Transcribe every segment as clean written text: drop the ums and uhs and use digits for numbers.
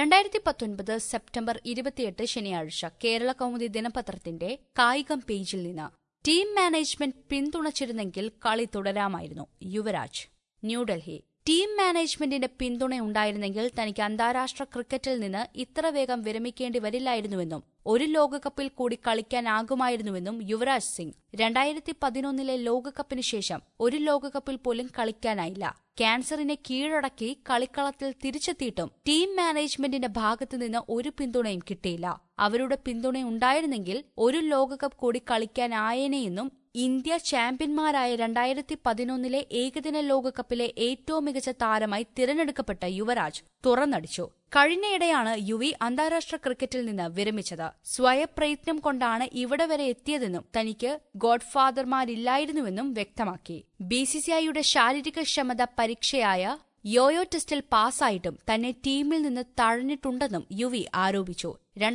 2019 September 28 ശനിയാഴ്ച കേരള കൗമുദി ദിനപത്രത്തിന്റെ കായികം പേജിൽ നിന്ന് ടീം മാനേജ്മെന്റ് പിന്തുണച്ചിരുന്നെങ്കിൽ കളി തുടരാമായിരുന്നു. യുവരാജ്, ന്യൂഡൽഹി. ടീം മാനേജ്മെന്റിന്റെ പിന്തുണയുണ്ടായിരുന്നെങ്കിൽ തനിക്ക് അന്താരാഷ്ട്ര ക്രിക്കറ്റിൽ നിന്ന് ഇത്ര വേഗം വിരമിക്കേണ്ടി വരില്ലായിരുന്നുവെന്നും ഒരു ലോകകപ്പിൽ കൂടി കളിക്കാനാകുമായിരുന്നുവെന്നും യുവരാജ് സിംഗ്. 2011 ലോകകപ്പിന് ശേഷം ഒരു ലോകകപ്പിൽ പോലും കളിക്കാനായില്ല. ക്യാൻസറിനെ കീഴടക്കി കളിക്കളത്തിൽ തിരിച്ചെത്തിയിട്ടും ടീം മാനേജ്മെന്റിന്റെ ഭാഗത്തുനിന്ന് ഒരു പിന്തുണയും കിട്ടിയില്ല. അവരുടെ പിന്തുണയുണ്ടായിരുന്നെങ്കിൽ ഒരു ലോകകപ്പ് കൂടി കളിക്കാനായേനെയെന്നും ഇന്ത്യ ചാമ്പ്യന്മാരായ 2011 ഏകദിന ലോകകപ്പിലെ ഏറ്റവും മികച്ച താരമായി തിരഞ്ഞെടുക്കപ്പെട്ട യുവരാജ് തുറന്നടിച്ചു. കഴിഞ്ഞയിടെയാണ് യുവി അന്താരാഷ്ട്ര ക്രിക്കറ്റിൽ നിന്ന് വിരമിച്ചത്. സ്വയപ്രയത്നം കൊണ്ടാണ് ഇവിടെ വരെ എത്തിയതെന്നും തനിക്ക് ഗോഡ്ഫാദർമാരില്ലായിരുന്നുവെന്നും വ്യക്തമാക്കി. BCCIയുടെ ശാരീരികക്ഷമത പരീക്ഷയായ യോയോ ടെസ്റ്റിൽ പാസ്സായിട്ടും തന്നെ ടീമിൽ നിന്ന് തഴഞ്ഞിട്ടുണ്ടെന്നും യുവി ആരോപിച്ചു.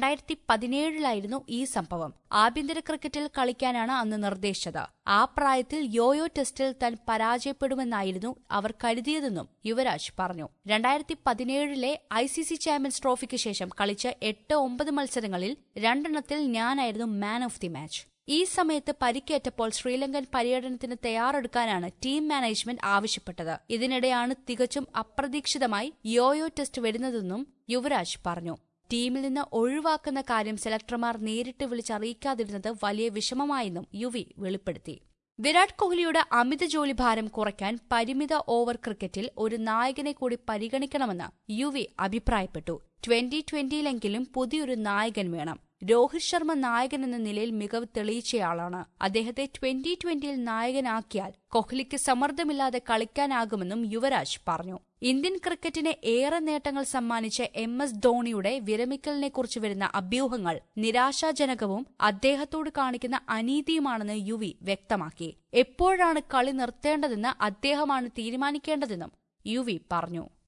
2017 ഈ സംഭവം. ആഭ്യന്തര ക്രിക്കറ്റിൽ കളിക്കാനാണ് അന്ന് നിർദ്ദേശിച്ചത്. ആ പ്രായത്തിൽ യോയോ ടെസ്റ്റിൽ താൻ പരാജയപ്പെടുമെന്നായിരുന്നു അവർ കരുതിയതെന്നും യുവരാജ് പറഞ്ഞു. 2017 ICC ചാമ്പ്യൻസ് ട്രോഫിക്ക് ശേഷം കളിച്ച 8-9 മത്സരങ്ങളിൽ 2 ഞാനായിരുന്നു മാൻ ഓഫ് ദി മാച്ച്. ഈ സമയത്ത് പരിക്കേറ്റപ്പോൾ ശ്രീലങ്കൻ പര്യടനത്തിന് തയ്യാറെടുക്കാനാണ് ടീം മാനേജ്മെന്റ് ആവശ്യപ്പെട്ടത്. ഇതിനിടെയാണ് തികച്ചും അപ്രതീക്ഷിതമായി യോയോ ടെസ്റ്റ് വരുന്നതെന്നും യുവരാജ് പറഞ്ഞു. ടീമിൽ നിന്ന് ഒഴിവാക്കുന്ന കാര്യം സെലക്ടർമാർ നേരിട്ട് വിളിച്ചറിയിക്കാതിരുന്നത് വലിയ വിഷമമായെന്നും യുവി വെളിപ്പെടുത്തി. വിരാട് കോഹ്ലിയുടെ അമിത ജോലിഭാരം കുറയ്ക്കാൻ പരിമിത ഓവർ ക്രിക്കറ്റിൽ ഒരു നായകനെ കൂടി പരിഗണിക്കണമെന്ന് യുവി അഭിപ്രായപ്പെട്ടു. 2020 പുതിയൊരു നായകൻ വേണം. രോഹിത് ശർമ്മ നായകൻ എന്ന നിലയിൽ മികവ് തെളിയിച്ചയാളാണ്. അദ്ദേഹത്തെ 2020 നായകനാക്കിയാൽ കോഹ്ലിക്ക് സമ്മർദ്ദമില്ലാതെ കളിക്കാനാകുമെന്നും യുവരാജ് പറഞ്ഞു. ഇന്ത്യൻ ക്രിക്കറ്റിന് ഏറെ നേട്ടങ്ങൾ സമ്മാനിച്ച MS ധോണിയുടെ വിരമിക്കലിനെക്കുറിച്ച് വരുന്ന അഭ്യൂഹങ്ങൾ നിരാശാജനകവും അദ്ദേഹത്തോട് കാണിക്കുന്ന അനീതിയുമാണെന്ന് യുവി വ്യക്തമാക്കി. എപ്പോഴാണ് കളി നിർത്തേണ്ടതെന്ന് അദ്ദേഹമാണ് തീരുമാനിക്കേണ്ടതെന്നും യുവി പറഞ്ഞു.